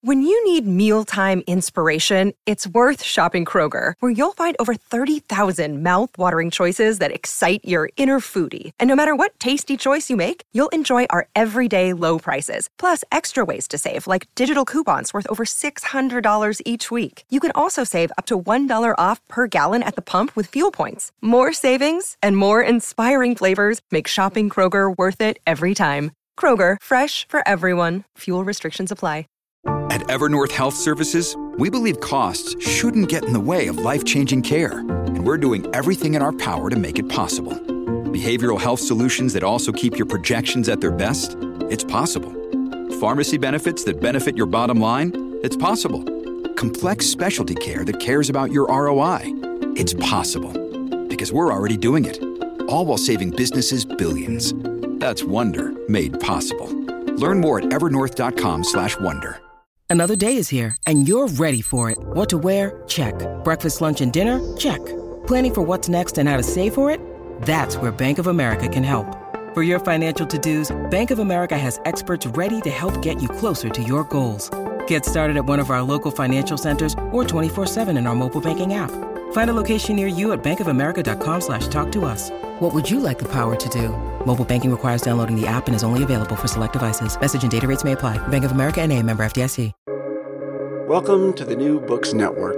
When you need mealtime inspiration, it's worth shopping Kroger, where you'll find over 30,000 mouth-watering choices that excite your inner foodie. And no matter what tasty choice you make, you'll enjoy our everyday low prices, plus extra ways to save, like digital coupons worth over $600 each week. You can also save up to $1 off per gallon at the pump with fuel points. More savings and more inspiring flavors make shopping Kroger worth it every time. Kroger, fresh for everyone. Fuel restrictions apply. At Evernorth Health Services, we believe costs shouldn't get in the way of life-changing care, and we're doing everything in our power to make it possible. Behavioral health solutions that also keep your projections at their best? It's possible. Pharmacy benefits that benefit your bottom line? It's possible. Complex specialty care that cares about your ROI? It's possible. Because we're already doing it. All while saving businesses billions. That's Wonder made possible. Learn more at evernorth.com/wonder. Another day is here, and you're ready for it. What to wear? Check. Breakfast, lunch, and dinner? Check. Planning for what's next and how to save for it? That's where Bank of America can help. For your financial to-dos, Bank of America has experts ready to help get you closer to your goals. Get started at one of our local financial centers or 24/7 in our mobile banking app. Find a location near you at bankofamerica.com/talktous. What would you like the power to do? Mobile banking requires downloading the app and is only available for select devices. Message and data rates may apply. Bank of America N.A., member FDIC. Welcome to the New Books Network.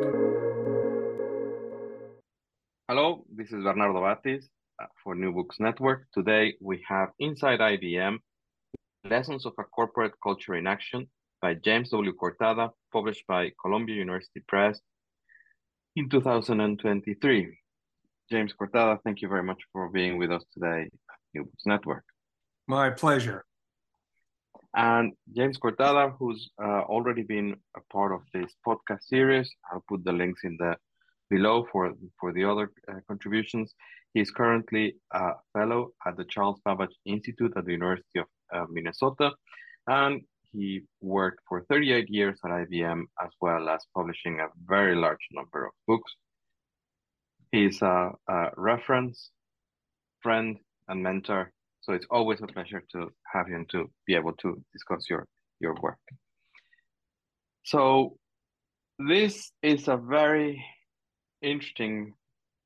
Hello, this is Bernardo Batis for New Books Network. Today we have Inside IBM, Lessons of a Corporate Culture in Action by James W. Cortada, published by Columbia University Press in 2023. James Cortada, thank you very much for being with us today at New Books Network. My pleasure. And James Cortada, who's already been a part of this podcast series, I'll put the links in the below for the other contributions. He's currently a fellow at the Charles Babbage Institute at the University of Minnesota, and he worked for 38 years at IBM, as well as publishing a very large number of books. He's a reference, friend, and mentor, so it's always a pleasure to have him to be able to discuss your work. So this is a very interesting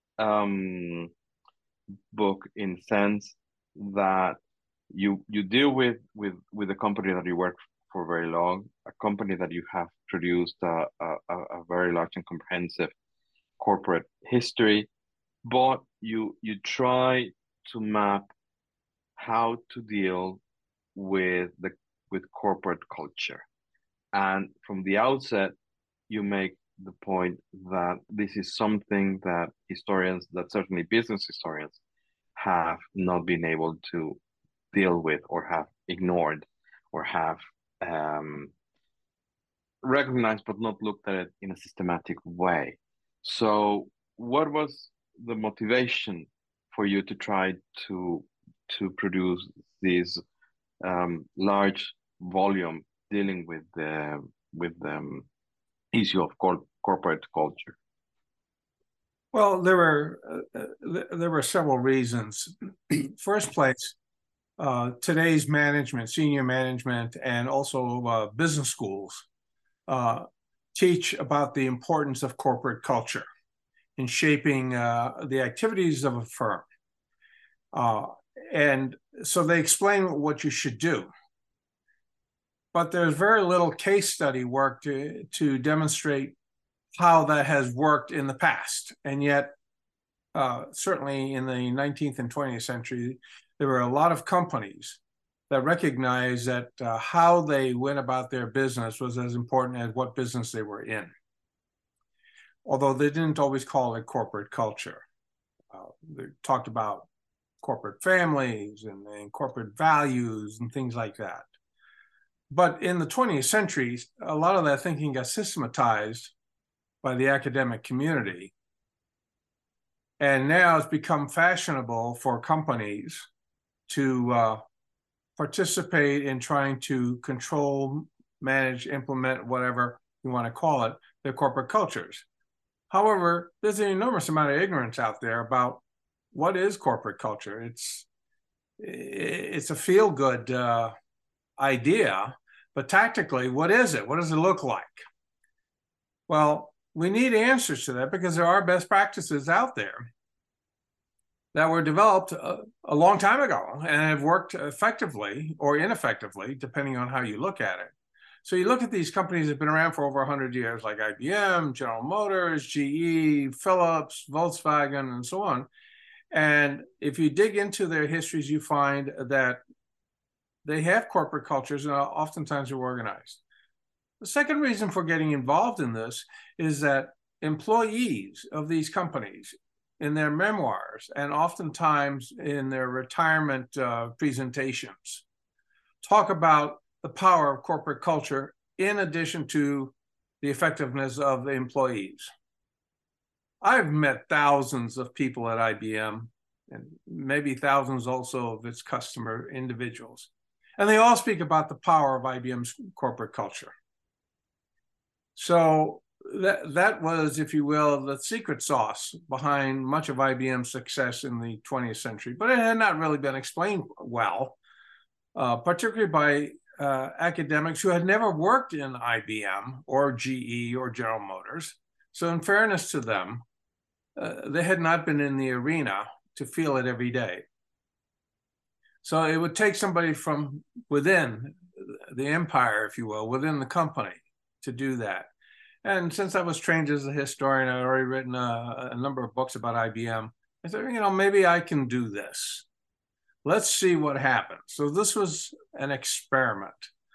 book in the sense that you deal with a company that you work for very long, a company that you have produced a very large and comprehensive corporate history, but you try to map how to deal with corporate culture. And from the outset, you make the point that this is something that historians, that certainly business historians, have not been able to deal with, or have ignored, or have recognized but not looked at it in a systematic way. So what was the motivation for you to try to produce this large volume dealing with the issue of corporate culture? Well, there were several reasons. First place, today's management, senior management, and also business schools teach about the importance of corporate culture in shaping the activities of a firm. And so they explain what you should do. But there's very little case study work to demonstrate how that has worked in the past. And yet, certainly in the 19th and 20th century, there were a lot of companies that recognized that how they went about their business was as important as what business they were in. Although they didn't always call it corporate culture. They talked about corporate families and corporate values and things like that. But in the 20th century, a lot of that thinking got systematized by the academic community. And now it's become fashionable for companies to participate in trying to control, manage, implement, whatever you want to call it, their corporate cultures. However, there's an enormous amount of ignorance out there about what is corporate culture. It's a feel-good idea But tactically, what is it? What does it look like? Well, we need answers to that because there are best practices out there that were developed a long time ago and have worked effectively or ineffectively, depending on how you look at it. So you look at these companies that have been around for over 100 years, like IBM, General Motors, GE, Philips, Volkswagen, and so on. And if you dig into their histories, you find that they have corporate cultures and oftentimes are organized. The second reason for getting involved in this is that employees of these companies, in their memoirs and oftentimes in their retirement presentations, talk about the power of corporate culture in addition to the effectiveness of the employees. I've met thousands of people at IBM and maybe thousands also of its customer individuals. And they all speak about the power of IBM's corporate culture. So that was, if you will, the secret sauce behind much of IBM's success in the 20th century. But it had not really been explained well, particularly by academics who had never worked in IBM or GE or General Motors. So in fairness to them, they had not been in the arena to feel it every day. So it would take somebody from within the empire, if you will, within the company to do that. And since I was trained as a historian, I'd already written a number of books about IBM. I said, maybe I can do this. Let's see what happens. So this was an experiment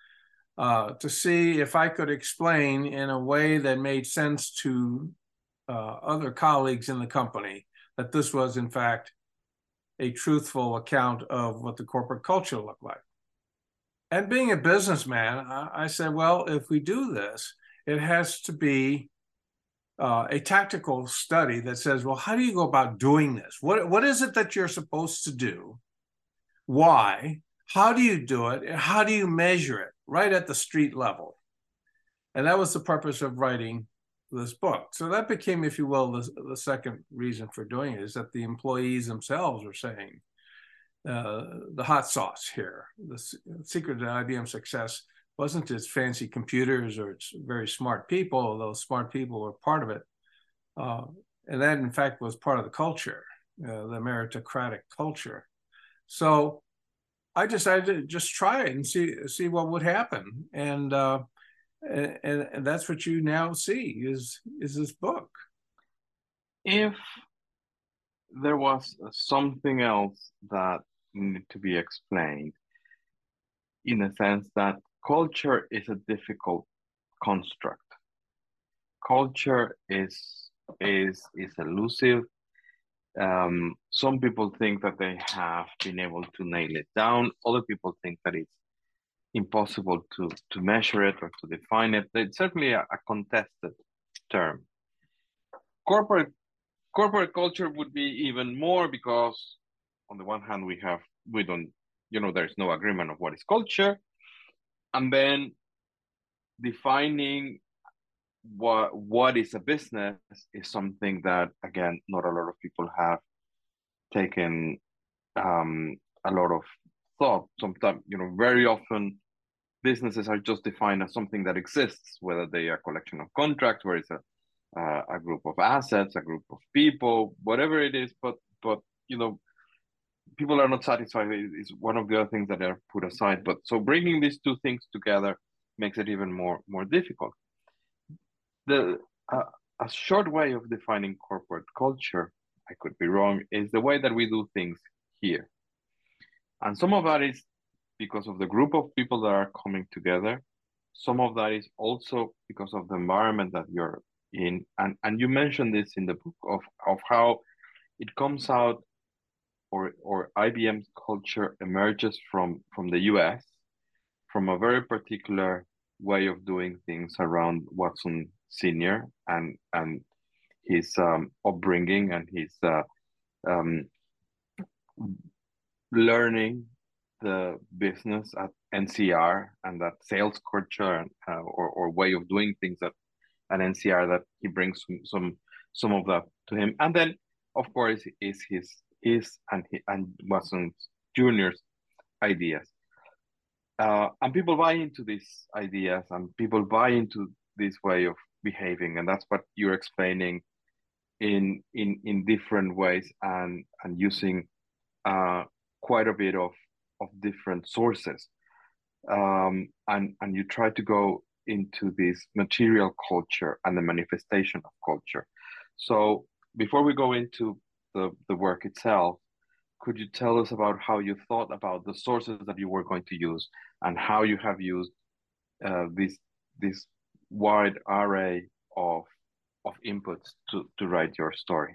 to see if I could explain in a way that made sense to other colleagues in the company that this was, in fact, a truthful account of what the corporate culture looked like. And being a businessman, I said, well, if we do this, it has to be a tactical study that says, well, how do you go about doing this? What is it that you're supposed to do? Why? How do you do it? And how do you measure it right at the street level? And that was the purpose of writing this book. So that became, if you will, the second reason for doing it, is that the employees themselves were saying the hot sauce here, the secret to IBM's success wasn't its fancy computers or its very smart people, although smart people were part of it. And that, in fact, was part of the culture, the meritocratic culture. So I decided to just try it and see what would happen. And that's what you now see is this book. If there was something else that needed to be explained, in the sense that culture is a difficult construct. Culture is elusive. Some people think that they have been able to nail it down. Other people think that it's impossible to measure it or to define it. It's certainly a contested term. Corporate culture would be even more, because on the one hand, we don't, there's no agreement of what is culture. And then defining what is a business is something that, again, not a lot of people have taken a lot of thought. Sometimes, very often businesses are just defined as something that exists, whether they are a collection of contracts, where it's a group of assets, a group of people, whatever it is. But people are not satisfied. Is one of the other things that are put aside. But so bringing these two things together makes it even more difficult. A short way of defining corporate culture, I could be wrong, is the way that we do things here. And some of that is because of the group of people that are coming together. Some of that is also because of the environment that you're in. And you mentioned this in the book of how it comes out, or IBM's culture emerges from the US, from a very particular way of doing things around Watson Sr. and his upbringing and his learning the business at NCR, and that sales culture or way of doing things at NCR, that he brings some of that to him. And then, of course, is his and Watson Jr.'s ideas. And people buy into these ideas, and people buy into this way of behaving, and that's what you're explaining in different ways, and using quite a bit of different sources, and you try to go into this material culture and the manifestation of culture. So before we go into the work itself, could you tell us about how you thought about the sources that you were going to use, and how you have used this wide array of inputs to write your story?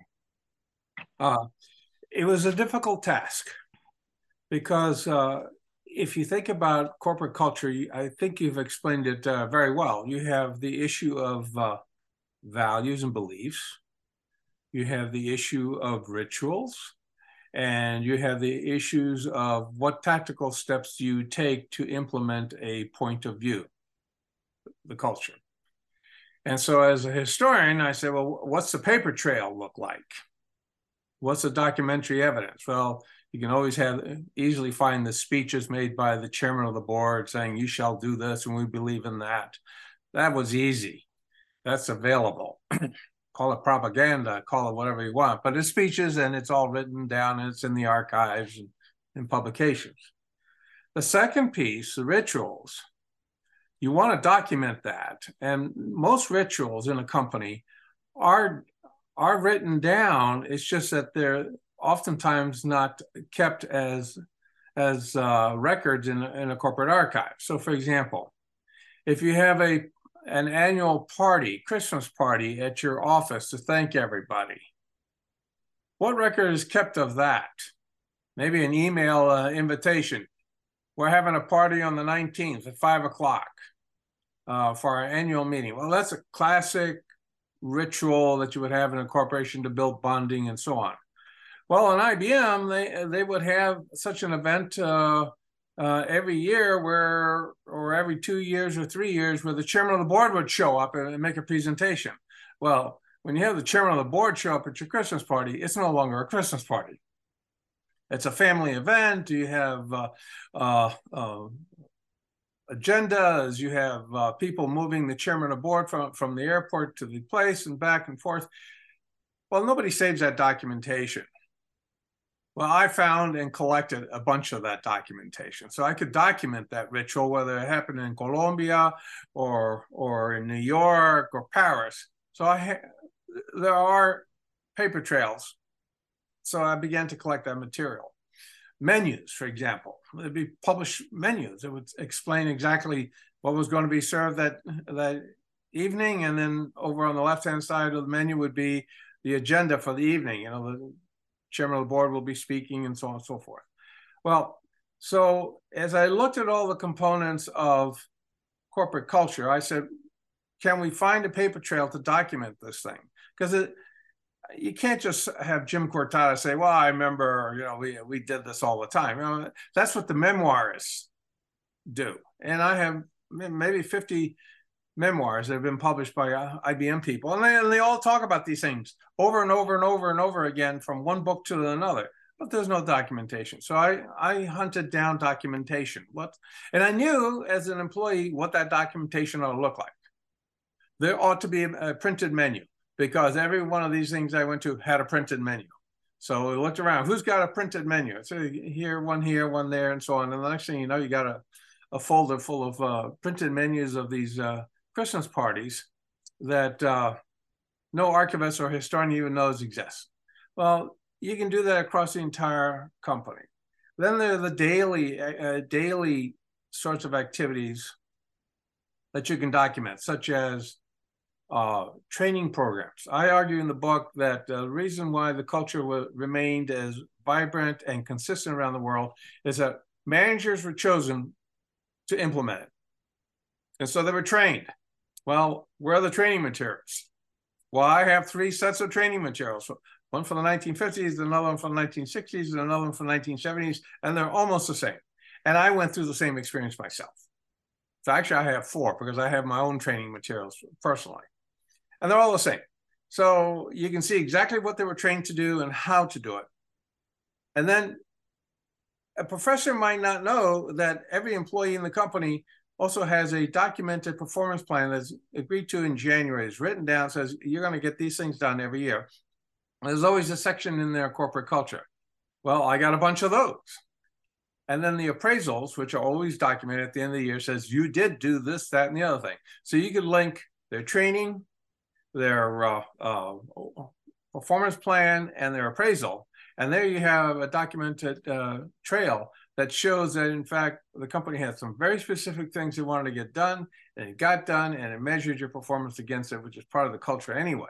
It was a difficult task because if you think about corporate culture, I think you've explained it very well. You have the issue of values and beliefs. You have the issue of rituals. And you have the issues of what tactical steps do you take to implement a point of view, the culture. And so as a historian, I say, well, what's the paper trail look like? What's the documentary evidence? Well, you can always easily find the speeches made by the chairman of the board saying, you shall do this and we believe in that. That was easy. That's available. Call it propaganda, call it whatever you want, but it's speeches and it's all written down and it's in the archives and in publications. The second piece, the rituals, you want to document that. And most rituals in a company are written down. It's just that they're oftentimes not kept as records in a corporate archive. So for example, if you have an annual party, Christmas party at your office to thank everybody, what record is kept of that? Maybe an email invitation. We're having a party on the 19th at 5 o'clock for our annual meeting. Well, that's a classic ritual that you would have in a corporation to build bonding and so on. Well, in IBM, they would have such an event every year or every 2 years or 3 years where the chairman of the board would show up and make a presentation. Well, when you have the chairman of the board show up at your Christmas party, it's no longer a Christmas party. It's a family event. You have agendas. You have people moving the chairman of the board from the airport to the place and back and forth. Well, nobody saves that documentation. Well, I found and collected a bunch of that documentation. So I could document that ritual, whether it happened in Colombia or in New York or Paris. So there are paper trails. So I began to collect that material. Menus, for example, there'd be published menus. It would explain exactly what was going to be served that evening. And then over on the left-hand side of the menu would be the agenda for the evening. You know, the chairman of the board will be speaking and so on and so forth. Well, so as I looked at all the components of corporate culture, I said, can we find a paper trail to document this thing? Because you can't just have Jim Cortada say, well, I remember, you know, we did this all the time. You know, that's what the memoirists do. And I have maybe 50 memoirs that have been published by IBM people. And they all talk about these things over and over and over and over again from one book to another, but there's no documentation. So I hunted down documentation. And I knew as an employee what that documentation ought to look like. There ought to be a printed menu because every one of these things I went to had a printed menu. So we looked around, who's got a printed menu? So here, one there, and so on. And the next thing you know, you got a folder full of printed menus of these Christmas parties that no archivist or historian even knows exist. Well, you can do that across the entire company. Then there are the daily sorts of activities that you can document, such as training programs. I argue in the book that the reason why the culture remained as vibrant and consistent around the world is that managers were chosen to implement it. And so they were trained. Well, where are the training materials? Well, I have 3 sets of training materials. One for the 1950s, another one for the 1960s, and another one for the 1970s, and they're almost the same. And I went through the same experience myself. So actually, I have 4 because I have my own training materials personally. And they're all the same. So you can see exactly what they were trained to do and how to do it. And then a professor might not know that every employee in the company also has a documented performance plan that's agreed to in January. It's written down, says you're going to get these things done every year. There's always a section in their corporate culture. Well, I got a bunch of those. And then the appraisals, which are always documented at the end of the year, says you did do this, that, and the other thing. So you could link their training, their performance plan, and their appraisal. And there you have a documented trail that shows that, in fact, the company had some very specific things they wanted to get done, and it got done, and it measured your performance against it, which is part of the culture anyway.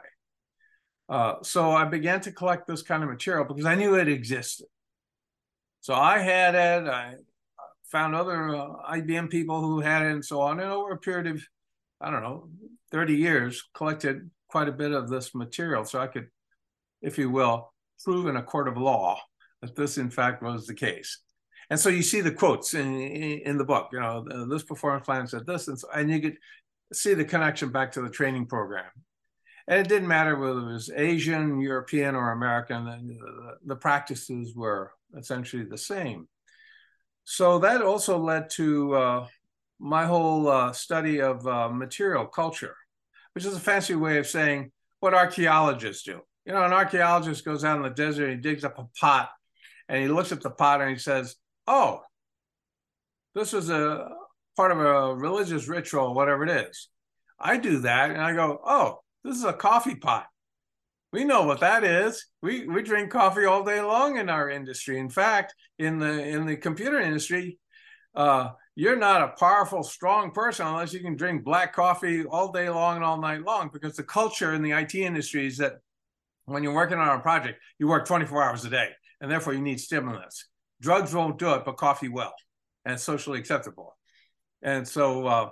So I began to collect this kind of material because I knew it existed. So I had it, I found other IBM people who had it and so on. And over a period of, I don't know, 30 years, collected quite a bit of this material. So I could, if you will, prove in a court of law that this, in fact, was the case. And so you see the quotes in the book, you know, this performance plan said this, and you could see the connection back to the training program. And it didn't matter whether it was Asian, European, or American, the practices were essentially the same. So that also led to my whole study of material culture, which is a fancy way of saying what archaeologists do. You know, an archaeologist goes out in the desert and he digs up a pot, and he looks at the pot and he says, oh, this is a part of a religious ritual, whatever it is. I do that, and I go, oh, this is a coffee pot. We know what that is. We drink coffee all day long in our industry. In fact, in the computer industry, you're not a powerful, strong person unless you can drink black coffee all day long and all night long, because the culture in the IT industry is that when you're working on a project, you work 24 hours a day, and therefore you need stimulants. Drugs won't do it, but coffee will, and it's socially acceptable. And so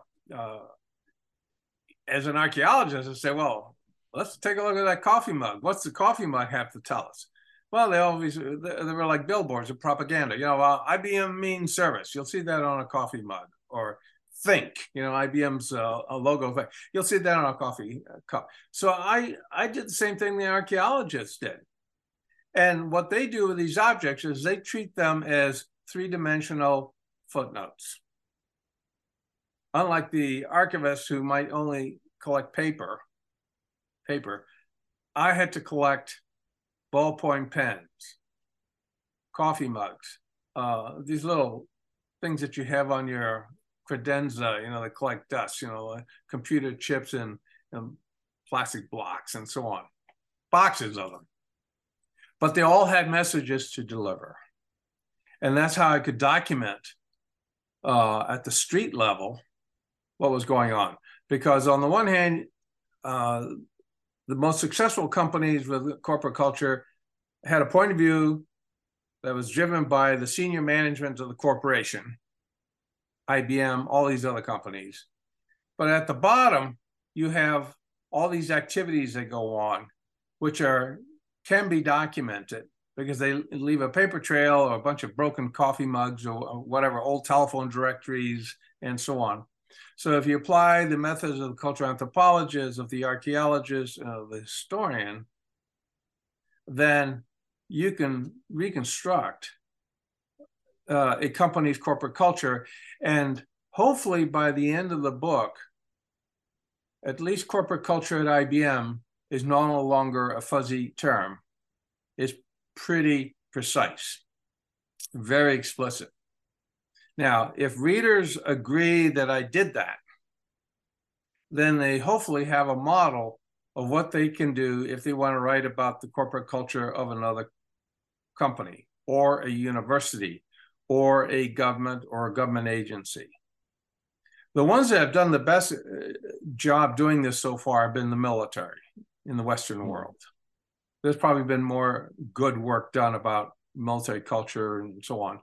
as an archaeologist, I say, well, let's take a look at that coffee mug. What's the coffee mug have to tell us? Well, they were like billboards of propaganda. You know, IBM means service. You'll see that on a coffee mug. Or think, you know, IBM's a logo thing. You'll see that on a coffee cup. So I did the same thing the archaeologists did. And what they do with these objects is they treat them as three-dimensional footnotes. Unlike the archivists who might only collect paper, I had to collect ballpoint pens, coffee mugs, these little things that you have on your credenza, you know, that collect dust, you know, computer chips and plastic blocks and so on, boxes of them. But they all had messages to deliver. And that's how I could document at the street level what was going on. Because on the one hand, the most successful companies with corporate culture had a point of view that was driven by the senior management of the corporation, IBM, all these other companies. But at the bottom, you have all these activities that go on, which can be documented because they leave a paper trail or a bunch of broken coffee mugs or whatever, old telephone directories and so on. So if you apply the methods of the cultural anthropologist, of the archaeologist, of the historian, then you can reconstruct a company's corporate culture. And hopefully by the end of the book, at least corporate culture at IBM is no longer a fuzzy term. It's pretty precise, very explicit. Now, if readers agree that I did that, then they hopefully have a model of what they can do if they want to write about the corporate culture of another company or a university or a government agency. The ones that have done the best job doing this so far have been the military in the Western world. There's probably been more good work done about military culture and so on.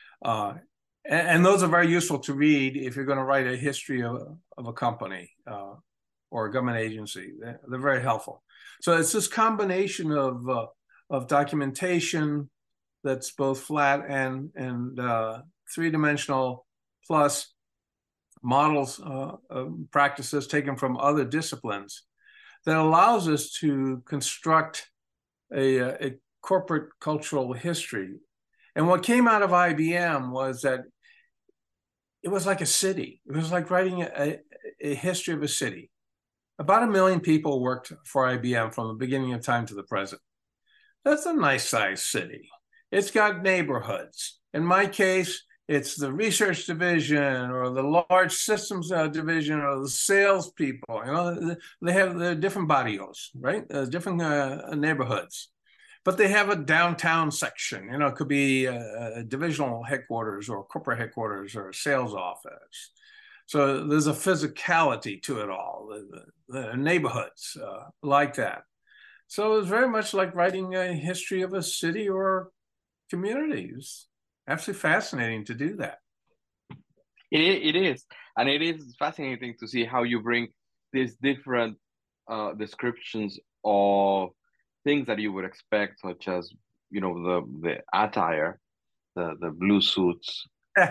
And those are very useful to read if you're going to write a history of a company or a government agency. They're very helpful. So it's this combination of documentation that's both flat and three-dimensional, plus models, practices taken from other disciplines, that allows us to construct a corporate cultural history. And what came out of IBM was that it was like a city. It was like writing a history of a city. About 1 million people worked for IBM from the beginning of time to the present. That's a nice sized city. It's got neighborhoods. In my case, it's the research division or the large systems division or the salespeople. You know, they have the different barrios, right? Different neighborhoods. But they have a downtown section. You know, it could be a divisional headquarters or corporate headquarters or a sales office. So there's a physicality to it all, the neighborhoods like that. So it's very much like writing a history of a city or community. It's absolutely fascinating to do that. It is. And it is fascinating to see how you bring these different descriptions of things that you would expect, such as, you know, the attire, the blue suits,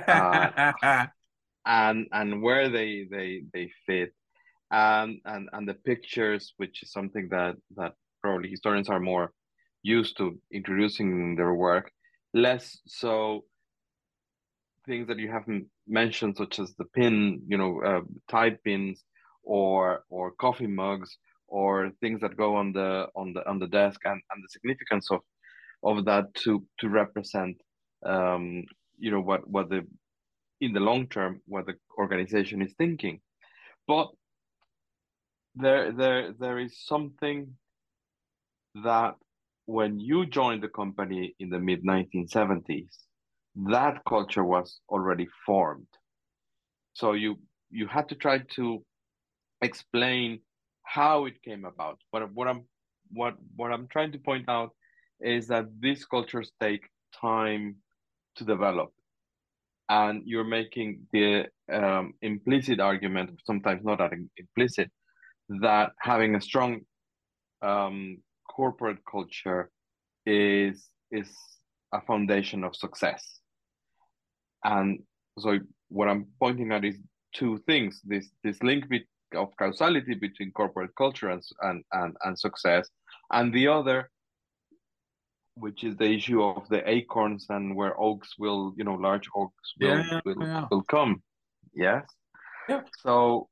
and where they fit, and the pictures, which is something that probably historians are more used to introducing in their work, less so things that you haven't mentioned, such as the pin, you know, tie pins, or coffee mugs, or things that go on the desk, and the significance of that to represent, you know, what the in the long term what the organization is thinking. But there is something that when you joined the company in the mid 1970s, that culture was already formed. So you had to try to explain how it came about. But what I'm trying to point out is that these cultures take time to develop, and you're making the implicit argument, sometimes not that implicit, that having a strong corporate culture is a foundation of success. And so what I'm pointing at is two things: this link of causality between corporate culture and success, and the other, which is the issue of the acorns and where oaks will, you know, large oaks will come. Yes. Yeah. So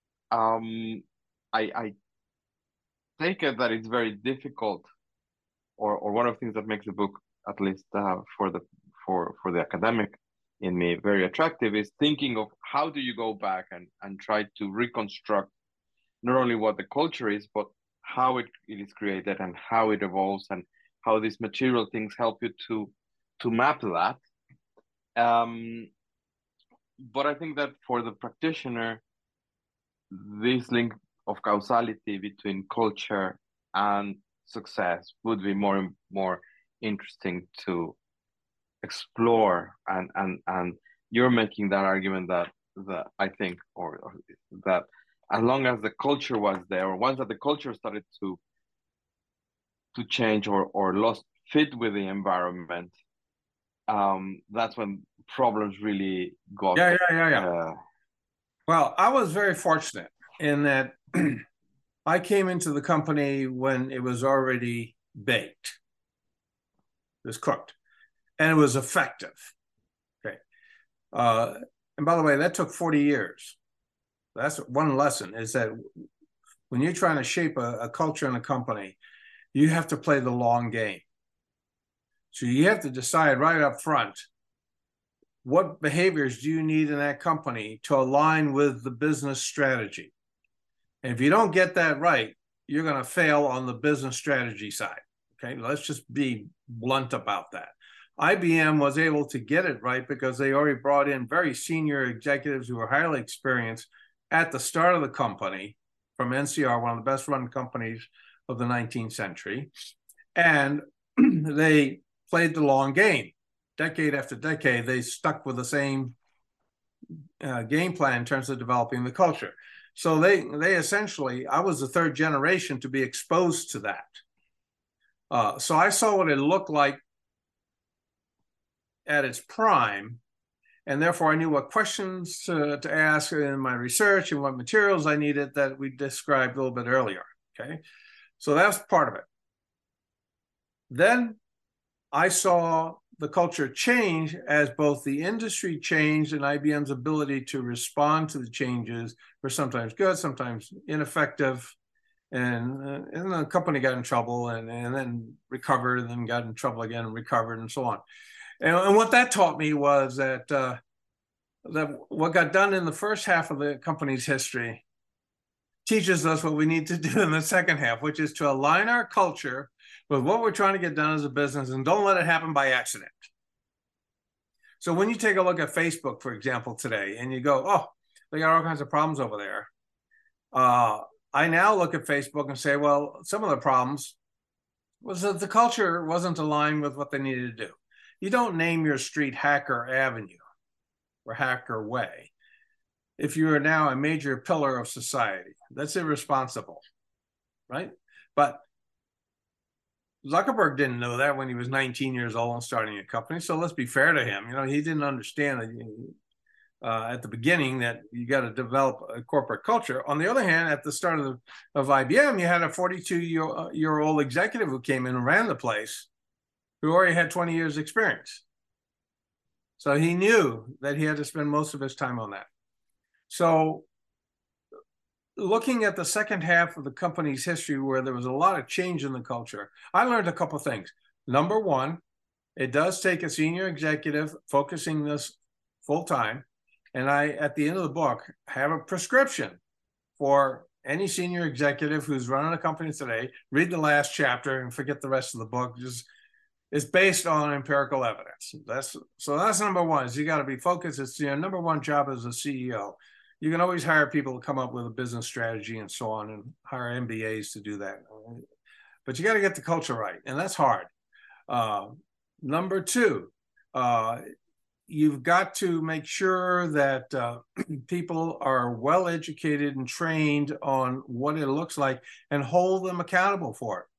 I take it that it's very difficult, or one of the things that makes the book, at least for the academic in me, very attractive, is thinking of how do you go back and try to reconstruct not only what the culture is, but how it is created and how it evolves, and how these material things help you to map that. But I think that for the practitioner, this link of causality between culture and success would be more interesting to explore, and you're making that argument that I think, or that as long as the culture was there, or once that the culture started to change or lost fit with the environment, that's when problems really got. Well, I was very fortunate in that I came into the company when it was already baked. It was cooked, and it was effective. Okay. And by the way, that took 40 years. That's one lesson, is that when you're trying to shape a culture in a company, you have to play the long game. So you have to decide right up front, what behaviors do you need in that company to align with the business strategy? And if you don't get that right, you're going to fail on the business strategy side. Okay, let's just be blunt about that. IBM was able to get it right because they already brought in very senior executives who were highly experienced at the start of the company from NCR, one of the best run companies of the 19th century. And they played the long game. Decade after decade, they stuck with the same game plan in terms of developing the culture. So they essentially, I was the third generation to be exposed to that. So I saw what it looked like at its prime, and therefore I knew what questions to ask in my research and what materials I needed that we described a little bit earlier. Okay, so that's part of it. Then I saw the culture changed as both the industry changed and IBM's ability to respond to the changes were sometimes good, sometimes ineffective. And the company got in trouble and then recovered and then got in trouble again and recovered and so on. And what that taught me was that that what got done in the first half of the company's history teaches us what we need to do in the second half, which is to align our culture with what we're trying to get done as a business and don't let it happen by accident. So when you take a look at Facebook, for example, today, and you go, oh, they got all kinds of problems over there. I now look at Facebook and say, well, some of the problems was that the culture wasn't aligned with what they needed to do. You don't name your street Hacker Avenue or Hacker Way if you are now a major pillar of society. That's irresponsible, right? But Zuckerberg didn't know that when he was 19 years old and starting a company. So let's be fair to him. You know, he didn't understand that at the beginning that you got to develop a corporate culture. On the other hand, at the start of IBM, you had a 42-year-old executive who came in and ran the place, who already had 20 years experience. So he knew that he had to spend most of his time on that. So looking at the second half of the company's history where there was a lot of change in the culture, I learned a couple of things. Number one, it does take a senior executive focusing this full time. And I, at the end of the book, have a prescription for any senior executive who's running a company today. Read the last chapter and forget the rest of the book. It's based on empirical evidence. That's number one, is you got to be focused. It's your number one job as a CEO. You can always hire people to come up with a business strategy and so on, and hire MBAs to do that. But you got to get the culture right, and that's hard. Number two, you've got to make sure that people are well educated and trained on what it looks like and hold them accountable for it.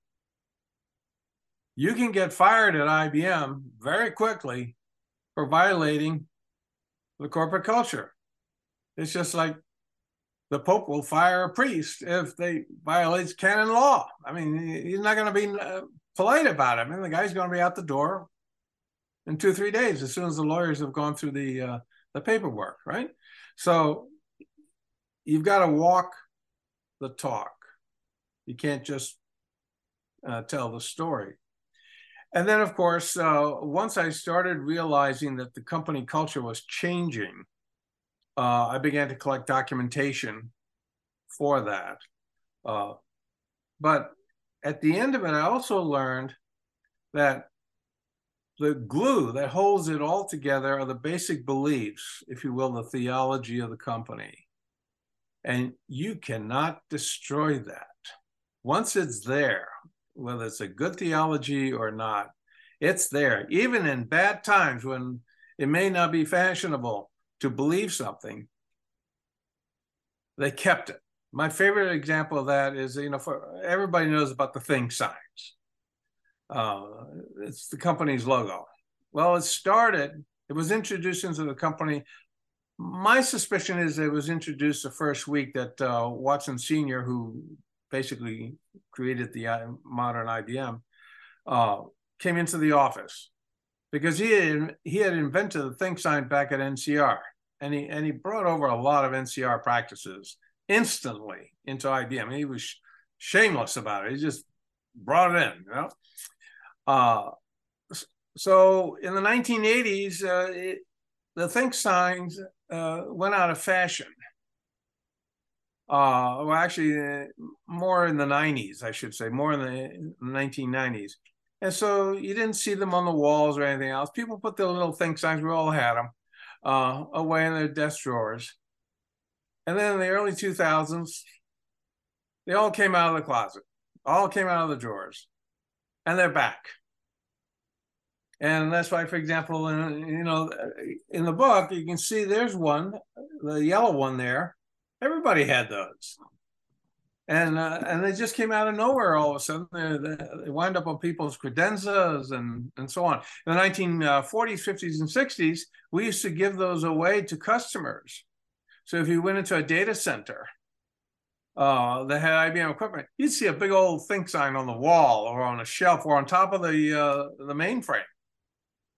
You can get fired at IBM very quickly for violating the corporate culture. It's just like the Pope will fire a priest if they violates canon law. I mean, he's not going to be polite about it. I mean, the guy's going to be out the door in 2 or 3 days as soon as the lawyers have gone through the paperwork, right? So you've got to walk the talk. You can't just tell the story. And then, of course, once I started realizing that the company culture was changing, I began to collect documentation for that. But at the end of it, I also learned that the glue that holds it all together are the basic beliefs, if you will, the theology of the company. And you cannot destroy that. Once it's there, whether it's a good theology or not, it's there. Even in bad times when it may not be fashionable to believe something, they kept it. My favorite example of that is, for everybody knows about the Think signs. It's the company's logo. Well, it was introduced into the company. My suspicion is it was introduced the first week that Watson Sr., who basically created the modern IBM, came into the office, because he had invented the Think sign back at NCR, and he brought over a lot of NCR practices instantly into IBM. He was shameless about it. He just brought it in, So in the 1980s, the Think signs went out of fashion. Well, actually, more in the 90s, I should say, more in the 1990s. And so you didn't see them on the walls or anything else. People put their little Think signs, we all had them, away in their desk drawers. And then in the early 2000s, they all came out of the closet, all came out of the drawers, and they're back. And that's why, for example, in the book, you can see there's one, the yellow one there. Everybody had those. And they just came out of nowhere all of a sudden. They wind up on people's credenzas and so on. In the 1940s, 50s, and 60s, we used to give those away to customers. So if you went into a data center that had IBM equipment, you'd see a big old Think sign on the wall or on a shelf or on top of the mainframe.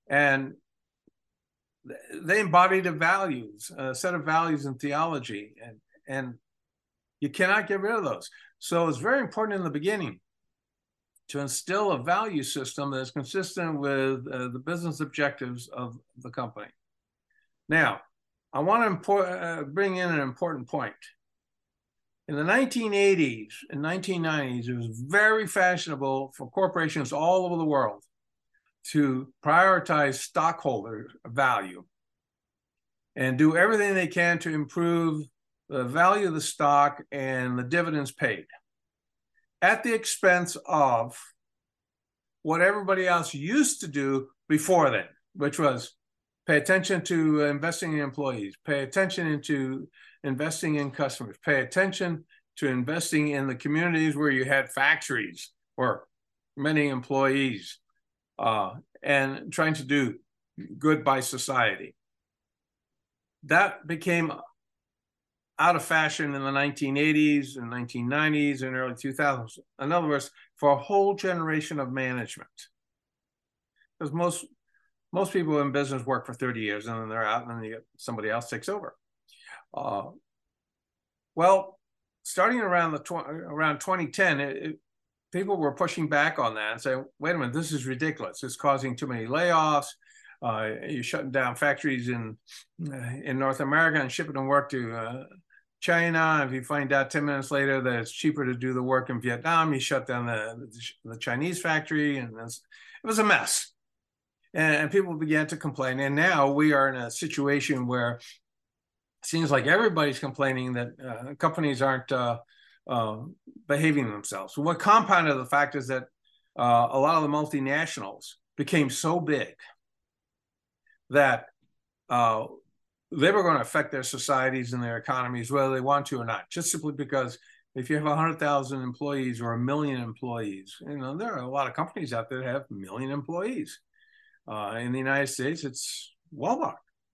And they embodied a set of values and theology, and you cannot get rid of those. So it's very important in the beginning to instill a value system that's consistent with the business objectives of the company. Now, I want to bring in an important point. In the 1980s and 1990s, it was very fashionable for corporations all over the world to prioritize stockholder value and do everything they can to improve the value of the stock and the dividends paid at the expense of what everybody else used to do before then, which was pay attention to investing in employees, pay attention into investing in customers, pay attention to investing in the communities where you had factories or many employees, and trying to do good by society. That became out of fashion in the 1980s and 1990s and early 2000s. In other words, for a whole generation of management. Because most people in business work for 30 years and then they're out and then somebody else takes over. Well, starting around 2010, people were pushing back on that and saying, wait a minute, this is ridiculous. It's causing too many layoffs. You're shutting down factories in North America and shipping them work to China. If you find out 10 minutes later that it's cheaper to do the work in Vietnam, you shut down the Chinese factory, and it was a mess. And people began to complain. And now we are in a situation where it seems like everybody's complaining that companies aren't behaving themselves. What compounded the fact is that a lot of the multinationals became so big that they were going to affect their societies and their economies, whether they want to or not, just simply because if you have 100,000 employees or 1 million employees, there are a lot of companies out there that have 1 million employees. In the United States, it's Walmart.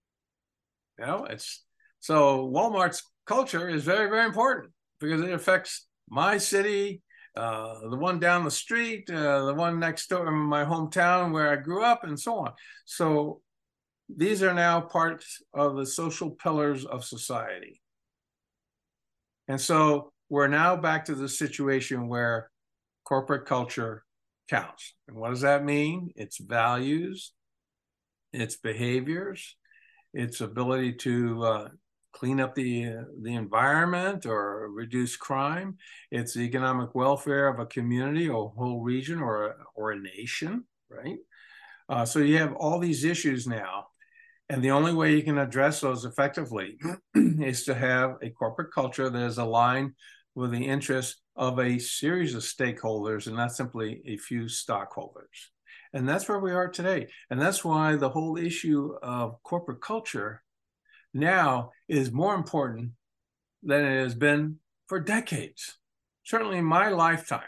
So Walmart's culture is very, very important because it affects my city, the one down the street, the one next door in my hometown where I grew up, and so on. So these are now parts of the social pillars of society. And so we're now back to the situation where corporate culture counts. And what does that mean? It's values, it's behaviors, its ability to clean up the environment or reduce crime. It's the economic welfare of a community or a whole region or a nation, right? So you have all these issues now. And the only way you can address those effectively is to have a corporate culture that is aligned with the interests of a series of stakeholders and not simply a few stockholders. And that's where we are today. And that's why the whole issue of corporate culture now is more important than it has been for decades, certainly in my lifetime.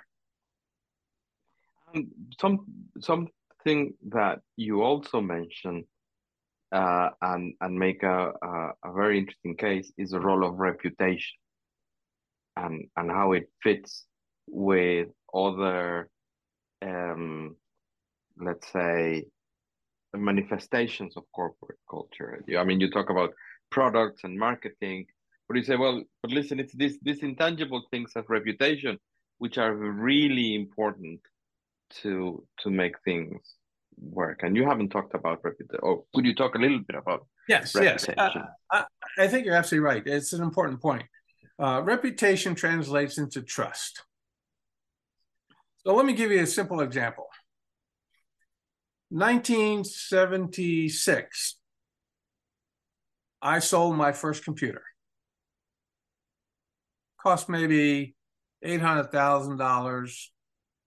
Something that you also mentioned and make a very interesting case is the role of reputation and how it fits with other, let's say, manifestations of corporate culture. You talk about products and marketing, but you say, well, but listen, it's these intangible things of reputation which are really important to make things work. And you haven't talked about reputation. Or could you talk a little bit about reputation? Yes. I think you're absolutely right. It's an important point. Reputation translates into trust. So let me give you a simple example. 1976, I sold my first computer. Cost maybe $800,000.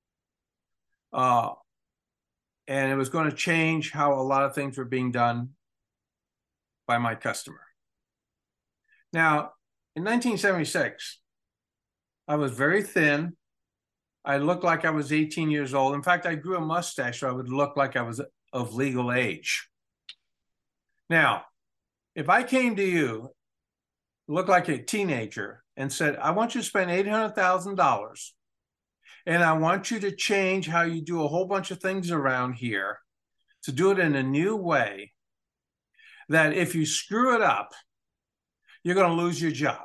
And it was going to change how a lot of things were being done by my customer. Now, in 1976, I was very thin. I looked like I was 18 years old. In fact, I grew a mustache so I would look like I was of legal age. Now, if I came to you, looked like a teenager, and said, I want you to spend $800,000, and I want you to change how you do a whole bunch of things around here to do it in a new way that if you screw it up, you're going to lose your job.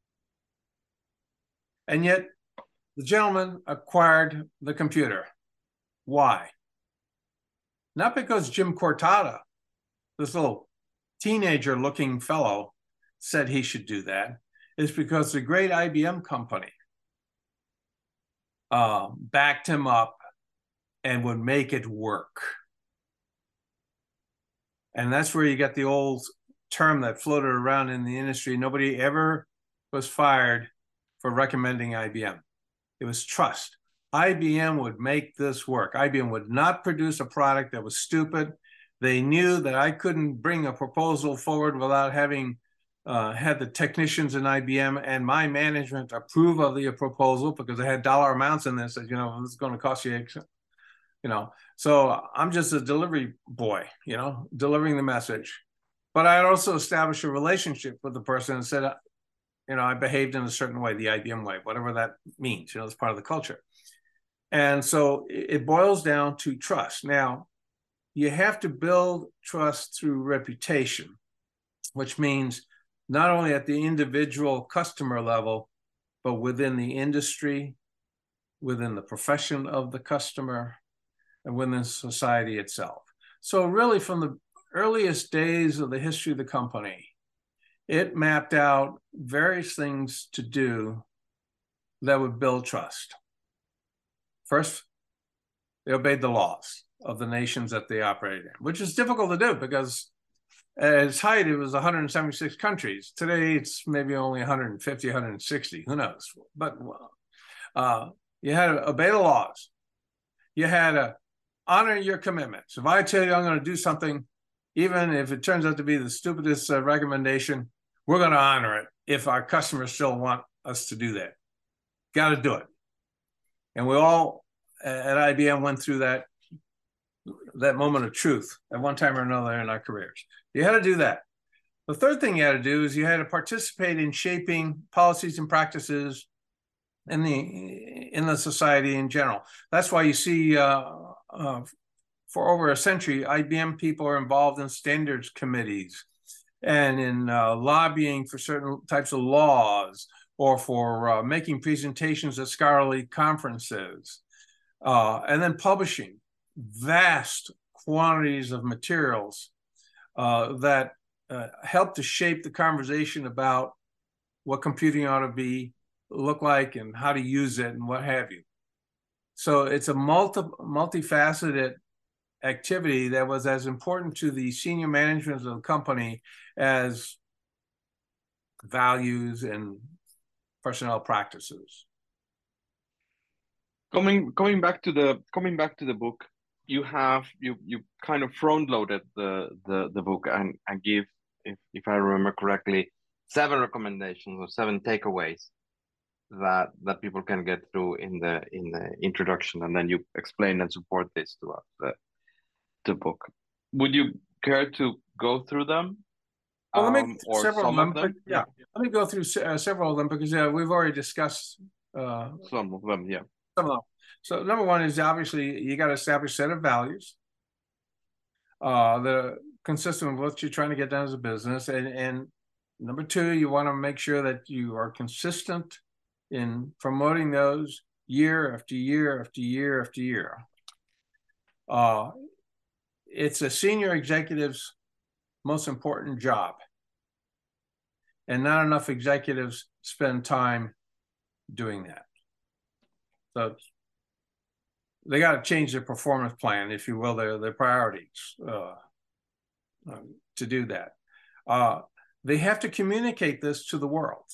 And yet the gentleman acquired the computer. Why? Not because Jim Cortada, this little teenager-looking fellow, said he should do that. It's because the great IBM company backed him up and would make it work. And that's where you get the old term that floated around in the industry. Nobody ever was fired for recommending IBM. It was trust. IBM would make this work. IBM would not produce a product that was stupid. They knew that I couldn't bring a proposal forward without having had the technicians in IBM and my management approve of the proposal, because I had dollar amounts in this that, you know, this is going to cost you, you know. So I'm just a delivery boy, you know, delivering the message. But I also established a relationship with the person and said, you know, I behaved in a certain way, the IBM way, whatever that means, you know, it's part of the culture. And so it boils down to trust. Now, you have to build trust through reputation, which means not only at the individual customer level, but within the industry, within the profession of the customer, and within society itself. So really, from the earliest days of the history of the company, it mapped out various things to do that would build trust. First, they obeyed the laws of the nations that they operated in, which is difficult to do because at its height, it was 176 countries. Today, it's maybe only 150, 160, who knows? But you had to obey the laws. You had to honor your commitments. If I tell you I'm going to do something, even if it turns out to be the stupidest recommendation, we're going to honor it if our customers still want us to do that. Got to do it. And we all at IBM went through that moment of truth at one time or another in our careers. You had to do that. The third thing you had to do is you had to participate in shaping policies and practices in the society in general. That's why you see for over a century, IBM people are involved in standards committees and in lobbying for certain types of laws, or for making presentations at scholarly conferences, and then publishing vast quantities of materials that help to shape the conversation about what computing ought to look like and how to use it and what have you. So it's a multifaceted activity that was as important to the senior management of the company as values and personnel practices. Coming back to the book, you kind of front loaded the book and give, if I remember correctly, 7 recommendations or 7 takeaways that people can get through in the introduction, and then you explain and support this throughout the book. Would you care to go through them? Well, let me or several some of them? Yeah, let me go through several of them because we've already discussed some of them. Yeah. Some of them. So number one is obviously you got to establish a set of values that are consistent with what you're trying to get done as a business. And number two, you want to make sure that you are consistent in promoting those year after year after year after year. It's a senior executive's most important job. And not enough executives spend time doing that. So they got to change their performance plan, if you will, their priorities to do that. They have to communicate this to the world.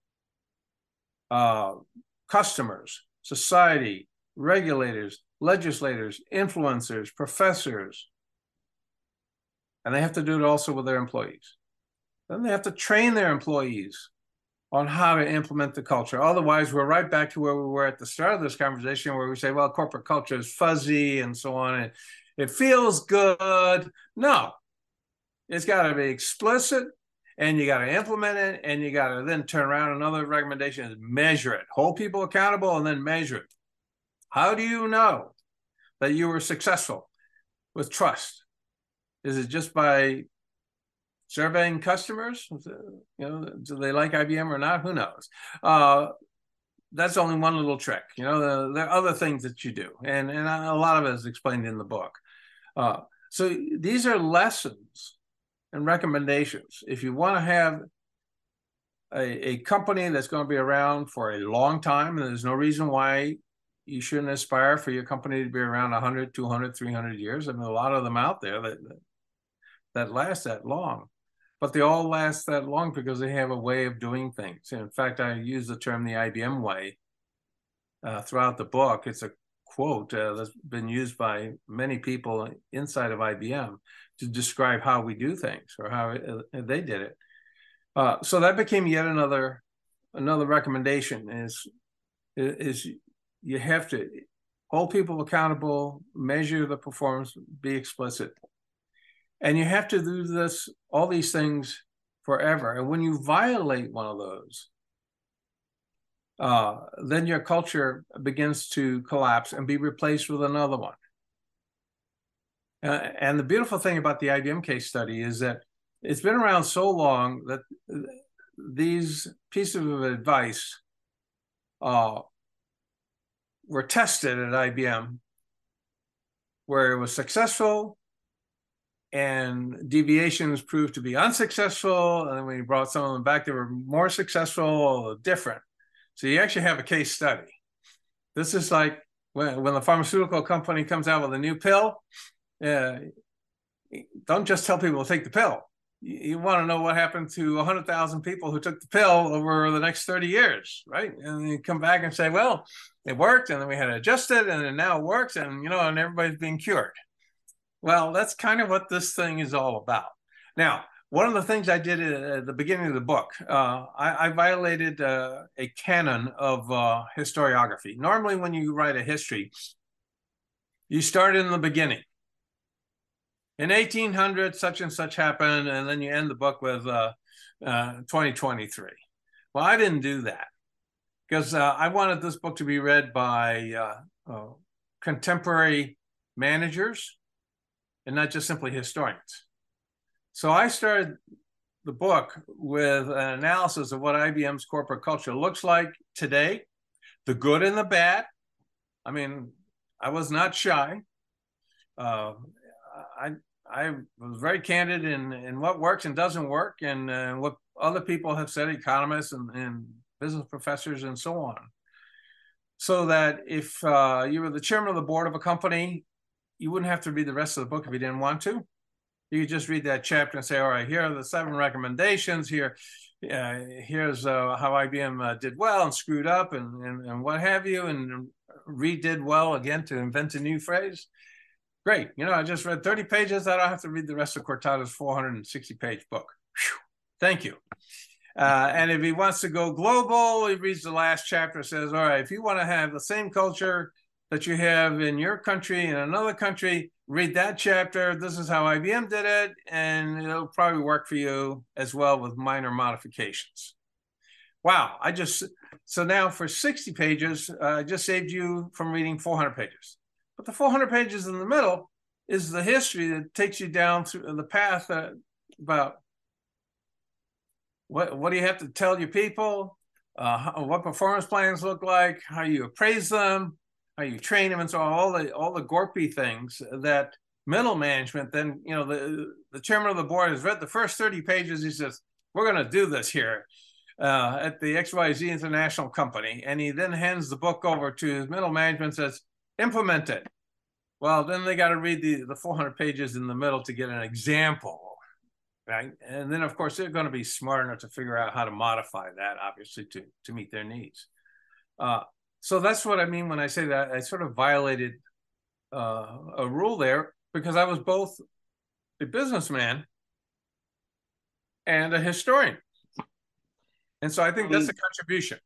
Customers, society, regulators, legislators, influencers, professors. And they have to do it also with their employees. Then they have to train their employees on how to implement the culture. Otherwise, we're right back to where we were at the start of this conversation, where we say, well, corporate culture is fuzzy and so on, and it feels good. No, it's got to be explicit, and you got to implement it, and you got to then turn around. Another recommendation is measure it. Hold people accountable and then measure it. How do you know that you were successful? With trust. Is it just by surveying customers? Do they like IBM or not? Who knows? That's only one little trick. There are other things that you do, and a lot of it is explained in the book. So these are lessons and recommendations. If you want to have a company that's going to be around for a long time, and there's no reason why you shouldn't aspire for your company to be around 100, 200, 300 years. I mean, a lot of them out there that last that long. But they all last that long because they have a way of doing things. In fact, I use the term the IBM way throughout the book. It's a quote that's been used by many people inside of IBM to describe how we do things or how they did it. So that became yet another recommendation is you have to hold people accountable, measure the performance, be explicit. And you have to do all these things forever. And when you violate one of those, then your culture begins to collapse and be replaced with another one. And the beautiful thing about the IBM case study is that it's been around so long that these pieces of advice were tested at IBM, where it was successful, and deviations proved to be unsuccessful. And when you brought some of them back, they were more successful or different. So you actually have a case study. This is like when the pharmaceutical company comes out with a new pill. Don't just tell people to take the pill. You want to know what happened to 100,000 people who took the pill over the next 30 years, right? And you come back and say, well, it worked, and then we had to adjust it, and then now it works, and and everybody's being cured. Well, that's kind of what this thing is all about. Now, one of the things I did at the beginning of the book, I violated a canon of historiography. Normally, when you write a history, you start in the beginning. In 1800, such and such happened, and then you end the book with 2023. Well, I didn't do that because I wanted this book to be read by contemporary managers and not just simply historians. So I started the book with an analysis of what IBM's corporate culture looks like today, the good and the bad. I mean, I was not shy. I was very candid in what works and doesn't work, and what other people have said, economists and business professors and so on. So that if you were the chairman of the board of a company, you wouldn't have to read the rest of the book if you didn't want to. You could just read that chapter and say, all right, here are the 7 recommendations. Here's how IBM did well and screwed up and what have you, and redid well again to invent a new phrase. Great. I just read 30 pages. I don't have to read the rest of Cortado's 460-page book. Whew. Thank you. And if he wants to go global, he reads the last chapter, says, all right, if you want to have the same culture that you have in your country, in another country, read that chapter. This is how IBM did it, and it'll probably work for you as well with minor modifications. Wow. So now for 60 pages, I just saved you from reading 400 pages. But the 400 pages in the middle is the history that takes you down through the path about what do you have to tell your people, what performance plans look like, how you appraise them, how you train them, and so all the gorpy things that middle management. Then the chairman of the board has read the first 30 pages. He says, "We're going to do this here at the XYZ International Company," and he then hands the book over to his middle management and says, "Implement it." Well, then they got to read the 400 pages in the middle to get an example, right? And then, of course, they're going to be smart enough to figure out how to modify that, obviously, to meet their needs. So that's what I mean when I say that I sort of violated a rule there, because I was both a businessman and a historian. And so I think that's a contribution.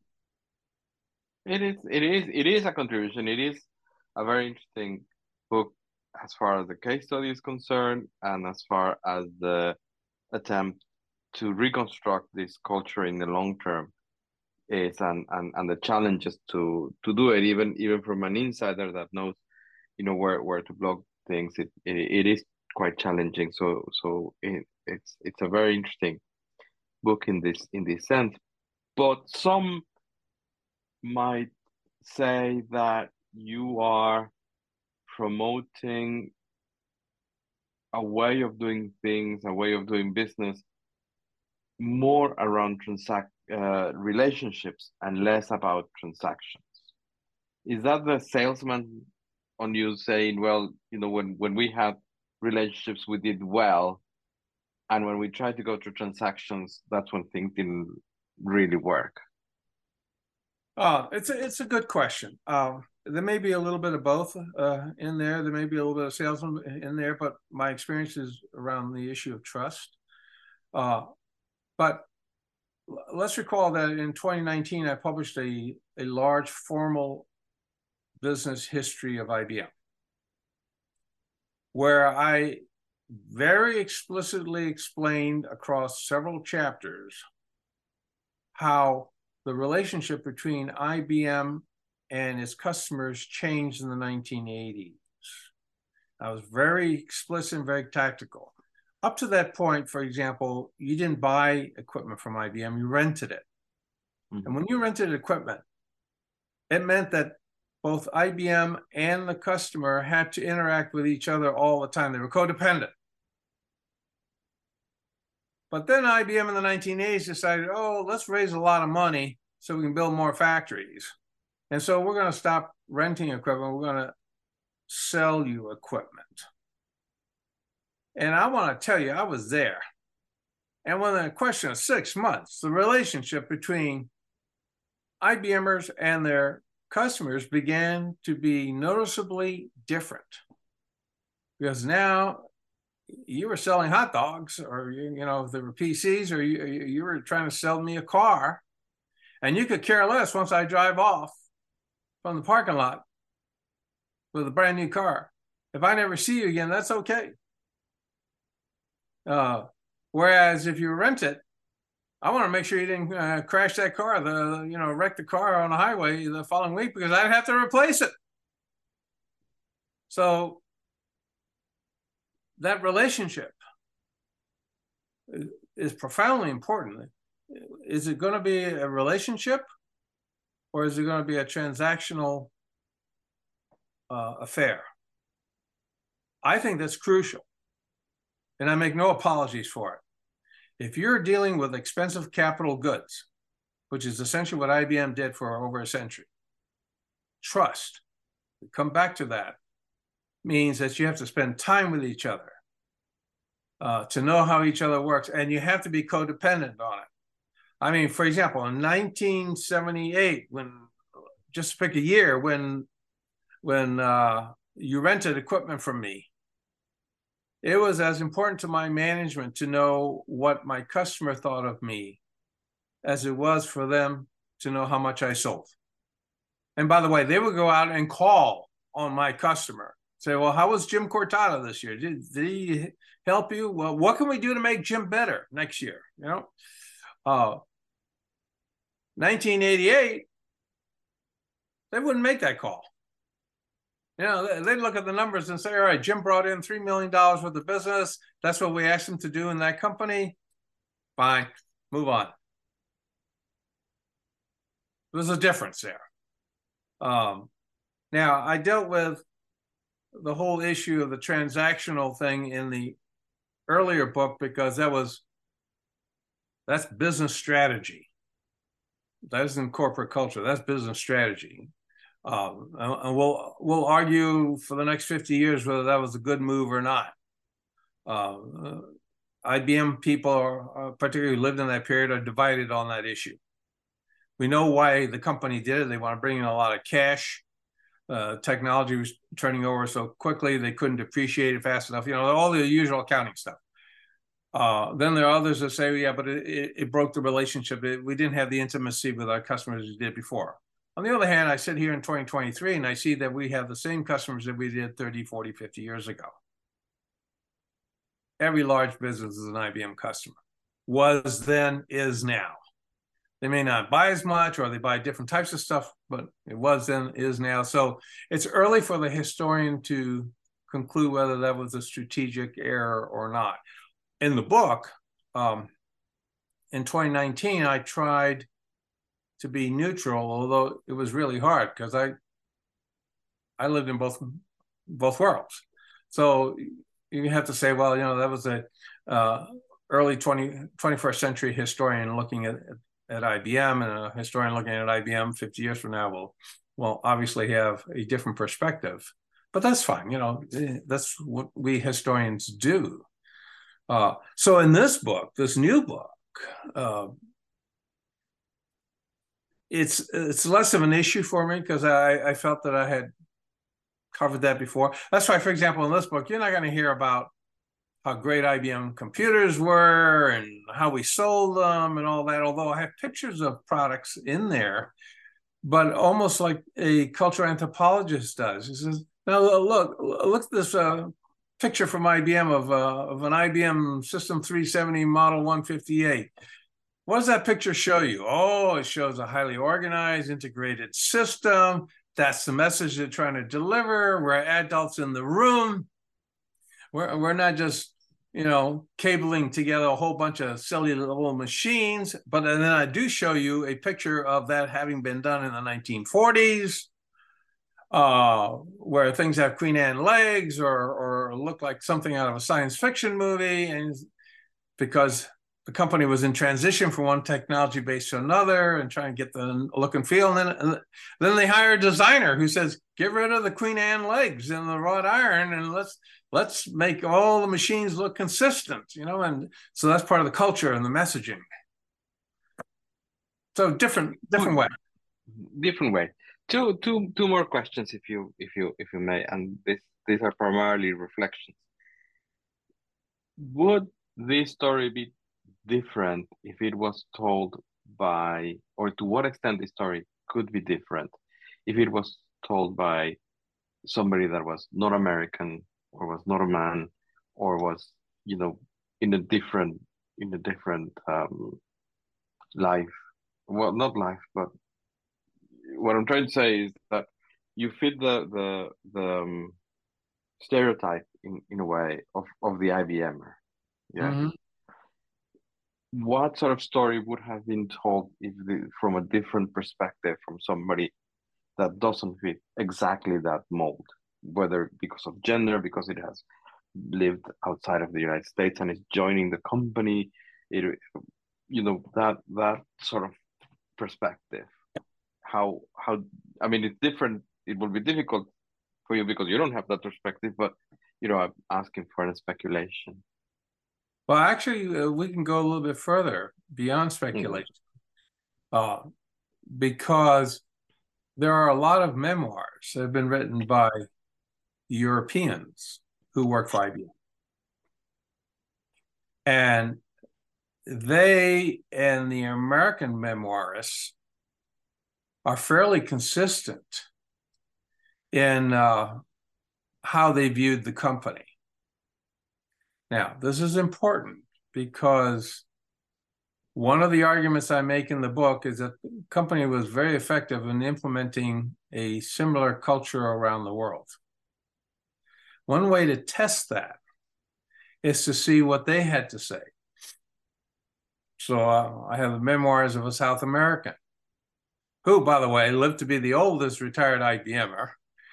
It is a contribution. It is a very interesting book as far as the case study is concerned, and as far as the attempt to reconstruct this culture in the long term is, and the challenges to do it, even from an insider that knows where to block things. It is quite challenging. So it's a very interesting book in this sense. But some might say that you are promoting a way of doing things, a way of doing business, more around relationships and less about transactions. Is that the salesman on you saying, well, when we had relationships, we did well, and when we tried to go to transactions, that's when things didn't really work? It's a good question. There may be a little bit of both in there. There may be a little bit of salesman in there, but my experience is around the issue of trust. But let's recall that in 2019, I published a large formal business history of IBM, where I very explicitly explained across several chapters how the relationship between IBM and its customers changed in the 1980s. I was very explicit and very tactical. Up to that point, for example, you didn't buy equipment from IBM, you rented it. Mm-hmm. And when you rented equipment, it meant that both IBM and the customer had to interact with each other all the time. They were codependent. But then IBM in the 1980s decided, let's raise a lot of money so we can build more factories. And so we're going to stop renting equipment. We're going to sell you equipment. And I want to tell you, I was there. And within a question of 6 months, the relationship between IBMers and their customers began to be noticeably different. Because now you were selling hot dogs, or if there were PCs, or you were trying to sell me a car, and you could care less once I drive off from the parking lot with a brand new car. If I never see you again, that's okay. Whereas if you rent it, I want to make sure you didn't crash that car, wreck the car on the highway the following week, because I'd have to replace it. So that relationship is profoundly important. Is it going to be a relationship, or is it going to be a transactional affair? I think that's crucial, and I make no apologies for it. If you're dealing with expensive capital goods, which is essentially what IBM did for over a century, trust, come back to that, means that you have to spend time with each other to know how each other works, and you have to be codependent on it. I mean, for example, in 1978, just to pick a year, when you rented equipment from me, it was as important to my management to know what my customer thought of me as it was for them to know how much I sold. And by the way, they would go out and call on my customer, say, well, how was Jim Cortada this year? Did he help you? Well, what can we do to make Jim better next year? 1988, they wouldn't make that call. They'd look at the numbers and say, all right, Jim brought in $3 million worth of business. That's what we asked him to do in that company. Fine, move on. There's a difference there. Now, I dealt with the whole issue of the transactional thing in the earlier book, because that's business strategy. That isn't corporate culture. That's business strategy. And we'll argue for the next 50 years whether that was a good move or not. IBM people, particularly lived in that period, are divided on that issue. We know why the company did it. They want to bring in a lot of cash. Technology was turning over so quickly they couldn't depreciate it fast enough. All the usual accounting stuff. Then there are others that say, yeah, but it broke the relationship. We didn't have the intimacy with our customers as we did before. On the other hand, I sit here in 2023 and I see that we have the same customers that we did 30, 40, 50 years ago. Every large business is an IBM customer. Was then, is now. They may not buy as much, or they buy different types of stuff, but it was then, is now. So it's early for the historian to conclude whether that was a strategic error or not. In the book, in 2019, I tried to be neutral, although it was really hard because I lived in both worlds. So you have to say, well, that was a early 21st century historian looking at IBM, and a historian looking at IBM 50 years from now will obviously have a different perspective. But that's fine. That's what we historians do. So in this new book, it's less of an issue for me because I felt that I had covered that before. That's why, for example, in this book, you're not going to hear about how great IBM computers were and how we sold them and all that, although I have pictures of products in there, but almost like a cultural anthropologist does. He says, now look at this picture from IBM of an IBM System 370 Model 158. What does that picture show you? Oh, it shows a highly organized, integrated system. That's the message they're trying to deliver. We're adults in the room. We're not just, cabling together a whole bunch of silly little machines. But then I do show you a picture of that having been done in the 1940s, where things have Queen Anne legs or look like something out of a science fiction movie. And because the company was in transition from one technology base to another and trying to get the look and feel. And then they hire a designer who says, get rid of the Queen Anne legs and the wrought iron and let's make all the machines look consistent, and so that's part of the culture and the messaging. So different way. Different way. Two more questions, if you may, and these are primarily reflections. Would this story be different if it was told by, or to what extent the story could be different if it was told by somebody that was not American or was not a man or was, in a different life? Well, not life, but what I'm trying to say is that you fit the stereotype in a way of the IBMer. Yeah. Mm-hmm. What sort of story would have been told from a different perspective from somebody that doesn't fit exactly that mold, whether because of gender, because it has lived outside of the United States and is joining the company, that sort of perspective. How I mean, it's different. It will be difficult for you because you don't have that perspective, but I'm asking for a speculation. Well, actually, we can go a little bit further beyond speculation, because there are a lot of memoirs that have been written by Europeans who work for IBM. And they and the American memoirists are fairly consistent in how they viewed the company. Now, this is important because one of the arguments I make in the book is that the company was very effective in implementing a similar culture around the world. One way to test that is to see what they had to say. So I have the memoirs of a South American who, by the way, lived to be the oldest retired IBMer.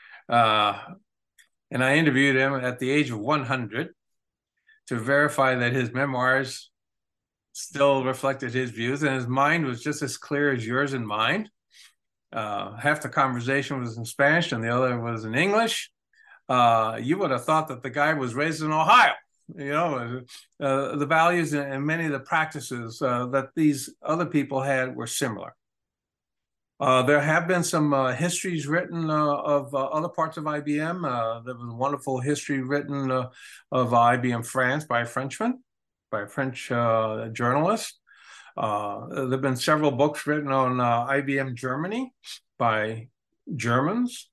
And I interviewed him at the age of 100 to verify that his memoirs still reflected his views, and his mind was just as clear as yours and mine. Half the conversation was in Spanish and the other was in English. You would have thought that the guy was raised in Ohio. The values and many of the practices that these other people had were similar. There have been some histories written of other parts of IBM. There was a wonderful history written of IBM France by a Frenchman, by a French journalist. There have been several books written on IBM Germany by Germans.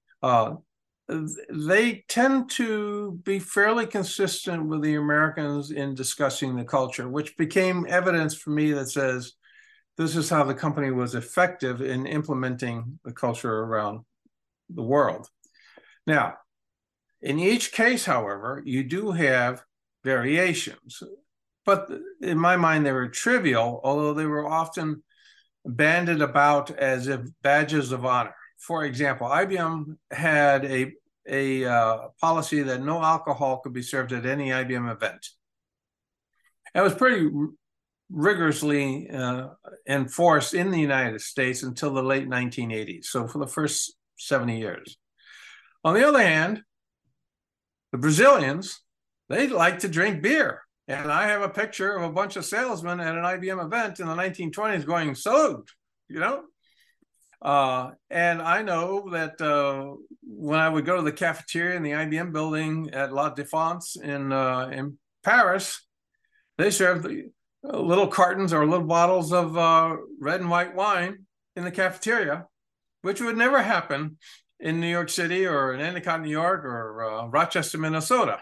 They tend to be fairly consistent with the Americans in discussing the culture, which became evidence for me that says, this is how the company was effective in implementing the culture around the world. Now, In each case, however, you do have variations, but in my mind, they were trivial, although they were often banded about as if badges of honor. For example, IBM had a policy that no alcohol could be served at any IBM event. It was pretty rigorously enforced in the United States until the late 1980s, so for the first 70 years. On the other hand, the Brazilians, they like to drink beer. And I have a picture of a bunch of salesmen at an IBM event in the 1920s going, salute, you know? And I know that when I would go to the cafeteria in the IBM building at La Défense in Paris, they served little cartons or little bottles of red and white wine in the cafeteria, which would never happen in New York City or in Endicott, New York, or Rochester, Minnesota.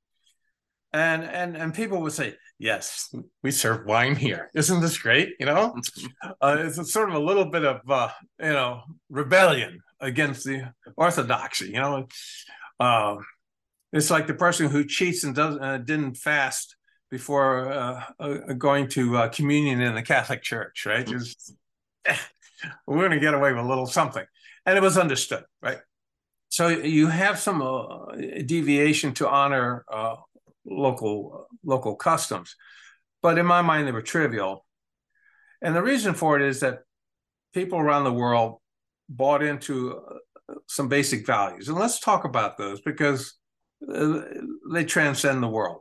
And people would say, yes, we serve wine here. Isn't this great? You know, it's sort of a little bit of, you know, rebellion against the orthodoxy, you know. It's like the person who cheats and didn't fast before going to communion in the Catholic Church, right? Just, we're going to get away with a little something. And it was understood, right? So you have some deviation to honor local customs. But in my mind, they were trivial. And the reason for it is that people around the world bought into some basic values. And let's talk about those because they transcend the world.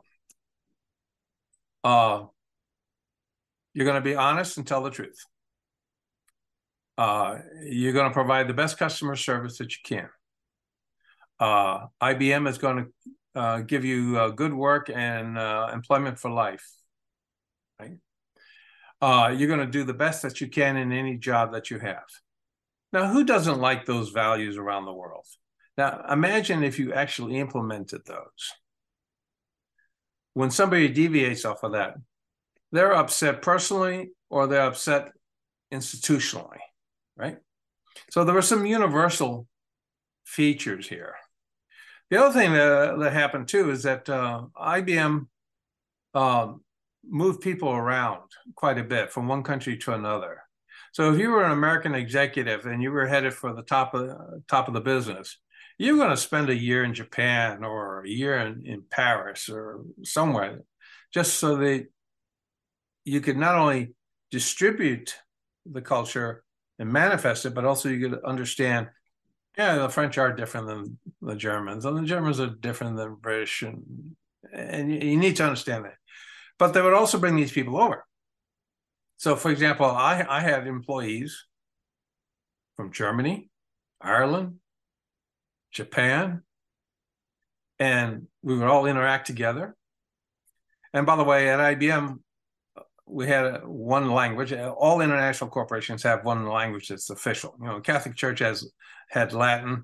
You're going to be honest and tell the truth. You're going to provide the best customer service that you can. IBM is going to give you good work and employment for life. Right? You're going to do the best that you can in any job that you have. Now, who doesn't like those values around the world? Now, imagine if you actually implemented those. When somebody deviates off of that, they're upset personally or they're upset institutionally, right? So there were some universal features here. The other thing that happened too is that IBM moved people around quite a bit from one country to another. So if you were an American executive and you were headed for the top of the business, you're going to spend a year in Japan or a year in Paris or somewhere, just so that you could not only distribute the culture and manifest it, but also you could understand, yeah, the French are different than the Germans, and the Germans are different than the British, and you need to understand that. But they would also bring these people over. So, for example, I had employees from Germany, Ireland, Japan, and we would all interact together. And by the way, at IBM, we had one language. All international corporations have one language that's official. You know, Catholic Church had Latin,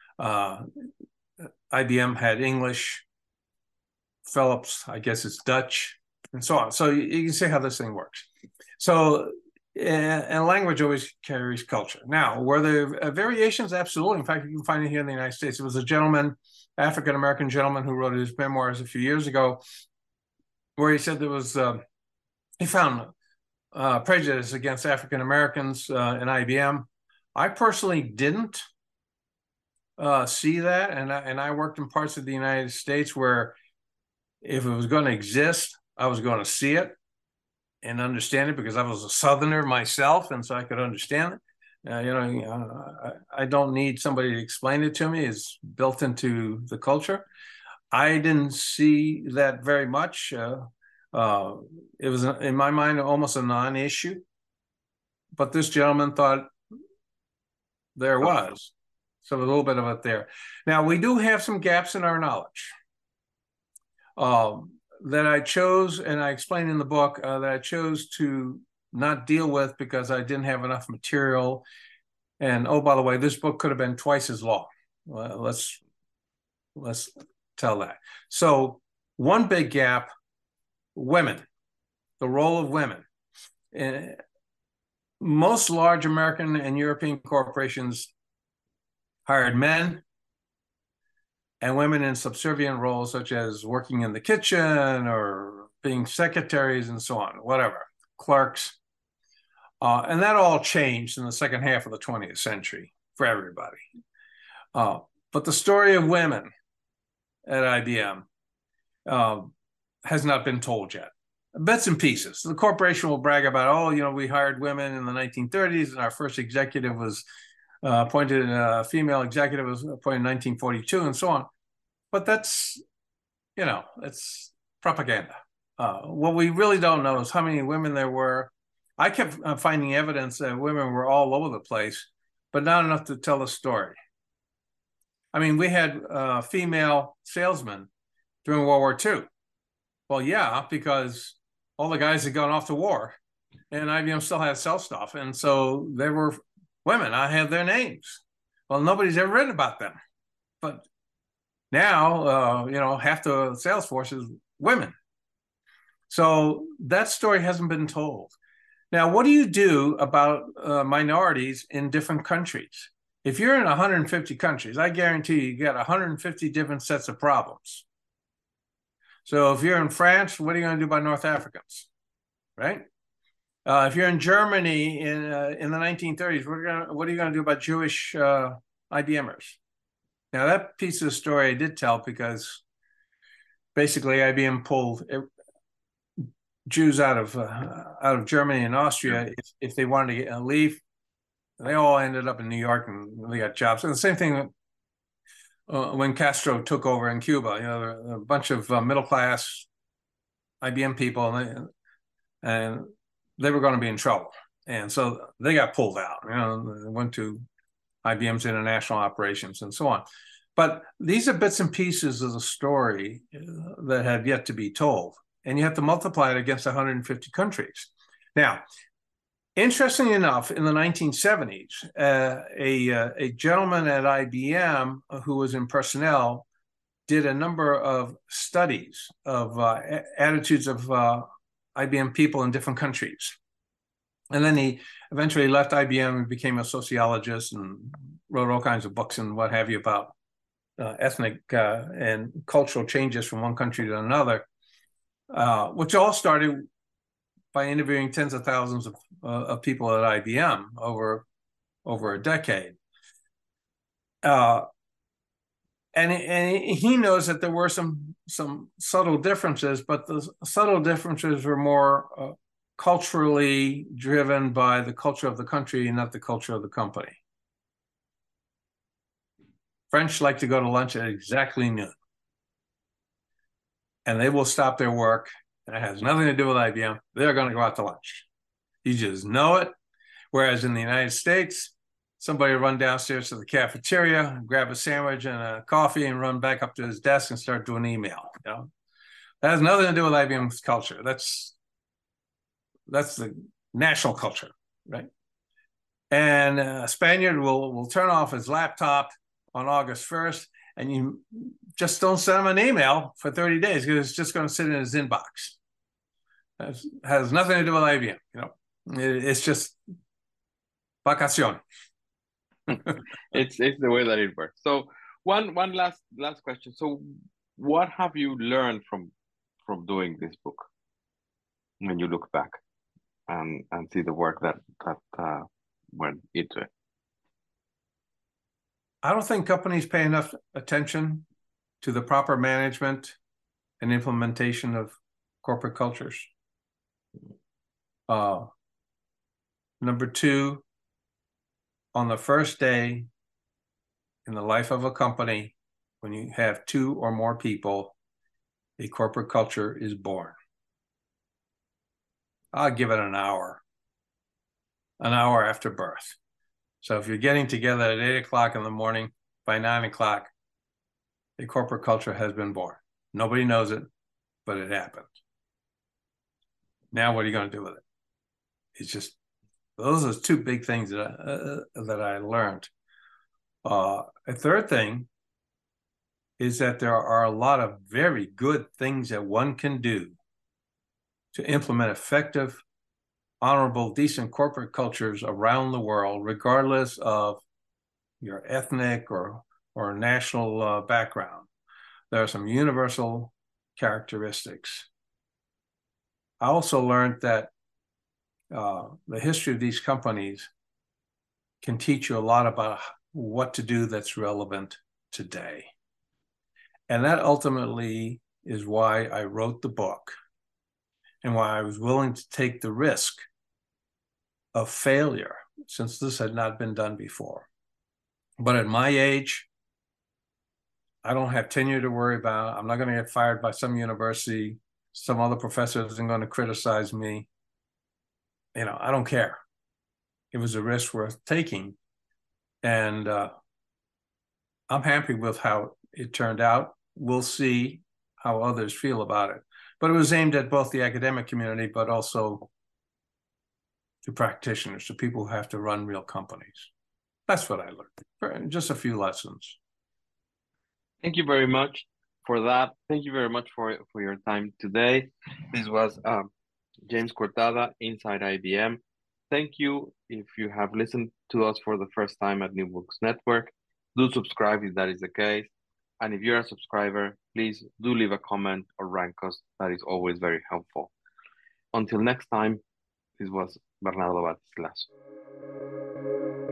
IBM had English, Philips, I guess it's Dutch, and so on. So you can see how this thing works. So, and language always carries culture. Now, were there variations? Absolutely. In fact, you can find it here in the United States. There was a gentleman, African-American gentleman, who wrote his memoirs a few years ago, where he said there was, he found prejudice against African-Americans in IBM. I personally didn't see that, and I worked in parts of the United States where if it was going to exist, I was going to see it and understand it because I was a Southerner myself, and so I could understand it. I don't need somebody to explain it to me. It's built into the culture. I didn't see that very much. It was, in my mind, almost a non-issue. But this gentleman thought there was. So a little bit of it there. Now, we do have some gaps in our knowledge that I chose, and I explain in the book, that I chose to not deal with because I didn't have enough material. And oh, by the way, this book could have been twice as long. Well, let's tell that. So one big gap, women, the role of women. Most large American and European corporations hired men, and women in subservient roles such as working in the kitchen or being secretaries and so on, whatever, clerks. And that all changed in the second half of the 20th century for everybody. But the story of women at IBM has not been told yet. Bits and pieces. The corporation will brag about, we hired women in the 1930s, and our first executive was appointed, a female executive was appointed in 1942, and so on. But that's, it's propaganda. What we really don't know is how many women there were. I kept finding evidence that women were all over the place, but not enough to tell the story. I mean, we had female salesmen during World War II. Well, yeah, because all the guys had gone off to war, and IBM still had to sell stuff. And so there were women. I have their names. Well, nobody's ever written about them. But now, half the sales force is women. So that story hasn't been told. Now, what do you do about minorities in different countries? If you're in 150 countries, I guarantee you got 150 different sets of problems. So if you're in France, what are you going to do about North Africans, right? If you're in Germany in the 1930s, what are you going to do about Jewish IBMers? Now, that piece of the story I did tell because basically IBM pulled Jews out of Germany and Austria if they wanted to leave. They all ended up in New York and they got jobs. And the same thing when Castro took over in Cuba. A bunch of middle class IBM people, and they were going to be in trouble, and so they got pulled out. They went to IBM's international operations and so on. But these are bits and pieces of the story that have yet to be told. And you have to multiply it against 150 countries. Now, interestingly enough, in the 1970s, a gentleman at IBM who was in personnel did a number of studies of attitudes of IBM people in different countries. And then he eventually left IBM and became a sociologist and wrote all kinds of books and what have you about ethnic and cultural changes from one country to another. Which all started by interviewing tens of thousands of people at IBM over a decade. And he knows that there were some subtle differences, but the subtle differences were more culturally driven by the culture of the country and not the culture of the company. French like to go to lunch at exactly noon. And they will stop their work, and it has nothing to do with IBM. They're going to go out to lunch. You just know it. Whereas in the United States, somebody will run downstairs to the cafeteria, grab a sandwich and a coffee, and run back up to his desk and start doing email. That has nothing to do with IBM's culture. That's the national culture, right? And a Spaniard will turn off his laptop on August 1st, and you just don't send him an email for 30 days because it's just going to sit in his inbox. It has nothing to do with IBM. It's just vacación. It's the way that it works. So one last question. So what have you learned from doing this book when you look back and see the work that went into it? I don't think companies pay enough attention to the proper management and implementation of corporate cultures. Number two, on the first day in the life of a company, when you have two or more people, a corporate culture is born. I'll give it an hour after birth. So if you're getting together at 8 o'clock in the morning, by 9 o'clock, a corporate culture has been born. Nobody knows it, but it happened. Now what are you going to do with it? It's just, those are two big things that I learned. A third thing is that there are a lot of very good things that one can do to implement effective, honorable, decent corporate cultures around the world, regardless of your ethnic or national background. There are some universal characteristics. I also learned that the history of these companies can teach you a lot about what to do that's relevant today. And that ultimately is why I wrote the book and why I was willing to take the risk of failure, since this had not been done before. But at my age, I don't have tenure to worry about. I'm not going to get fired by some university. Some other professor isn't going to criticize me. You know, I don't care. It was a risk worth taking. And I'm happy with how it turned out. We'll see how others feel about it. But it was aimed at both the academic community, but also the practitioners, the people who have to run real companies. That's what I learned. Just a few lessons. Thank you very much for that. Thank you very much for your time today. This was James Cortada, Inside IBM. Thank you. If you have listened to us for the first time at New Books Network, do subscribe if that is the case. And if you're a subscriber, please do leave a comment or rank us. That is always very helpful. Until next time, this was Bernardo Batis Lazo.